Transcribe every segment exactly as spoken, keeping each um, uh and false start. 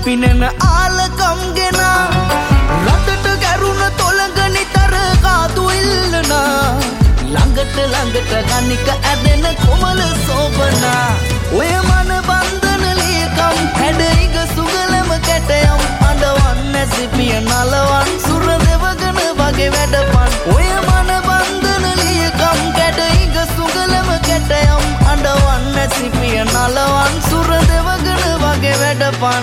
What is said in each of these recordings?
පිනන ආලකම් ගෙන රටට ගැරුණ තොලඟ නිතර කාතු ඉල්ලන ළඟට ළඟට ගනික ඇදෙන කොමල සෝබනා ඔය මන බන්ධන ලියකම් හැඩයිග සුගලම කැටයම් අඬවන් නැසිපිය නලවන් සුර දෙවගන වගේ වැඩපන් ඔය මන බන්ධන ලියකම් කැඩයිග සුගලම කැටයම් අඬවන් නැසිපිය නලවන් සුර දෙවගන වගේ වැඩපන්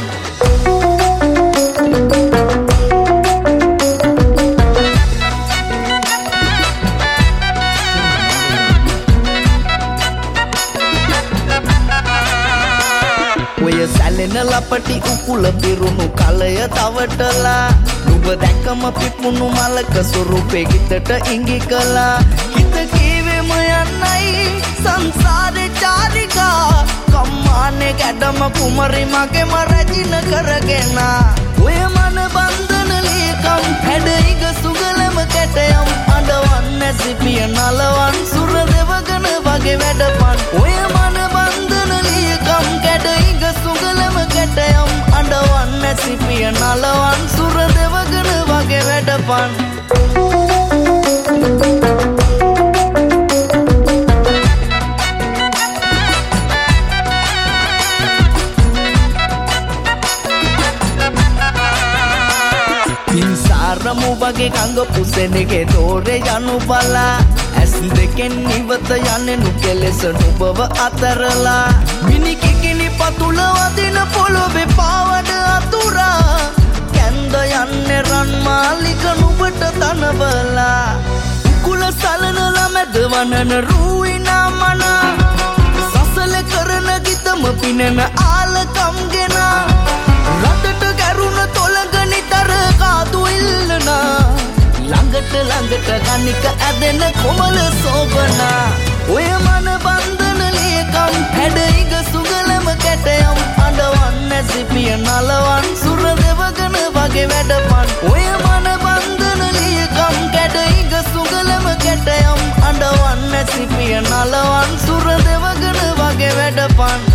ඔය සැලෙන ලපටි උකුල පිරුණු කලය තවටලා නුඹ දැකම පිපුණු මලක ස්වරූපේ හිතට ඉඟි කළා හිත කීවෙම යන්නයි සංසාරේ චාරිකා කම්මානේ කැඩම කුමරි මගේම රැජින කරගෙන ඔය මන බන්ධන ලියකම් හැඩයිග සුගලම කැටයම් අඬවන් නැසිපිය නලවන් සුර දෙවගන වගේ වැඩපන් ඔය මන බන්ධන ලියකම් කැඩයිග සුගලම කැටයම් අඬවන් නැසිපිය නලවන් සුර දෙවගන වගේ වැඩපන් පින්සාරමු වගේ ගඟ පුසෙනගේ දෝරේ යනු බලා ඇස් දෙකෙන් නිවත යන්නේ නුකෙලෙස නුඹව අතරලා මිනි කිකිනි පතුල වදින පොළොවේ පාවඩ අතුරා කැන්ද යන්නේ රන් මාලික නුඹට තනවලා කුල සලනලා මැද වනන රූිනා මන සසල කරන ගිතම පිනන ආලකම් ගෙන රටට ගැරුණ තොලඟ නිතර කාතු ඉල්ලන ළඟට ළඟට ගනික ඇදෙන කොමල සෝබනා ඔය මන බන්ධන ලියකම් හැඩයිග සුගලම කැටයම් අඬවන් නැසිපිය නලවන් සුර දෙවගන වගේ වැඩපන් ඔය මන බන්ධන ලියකම් කැඩයිග සුගලම කැටයම් අඬවන් නැසිපිය නලවන් සුර දෙවගන වගේ වැඩපන්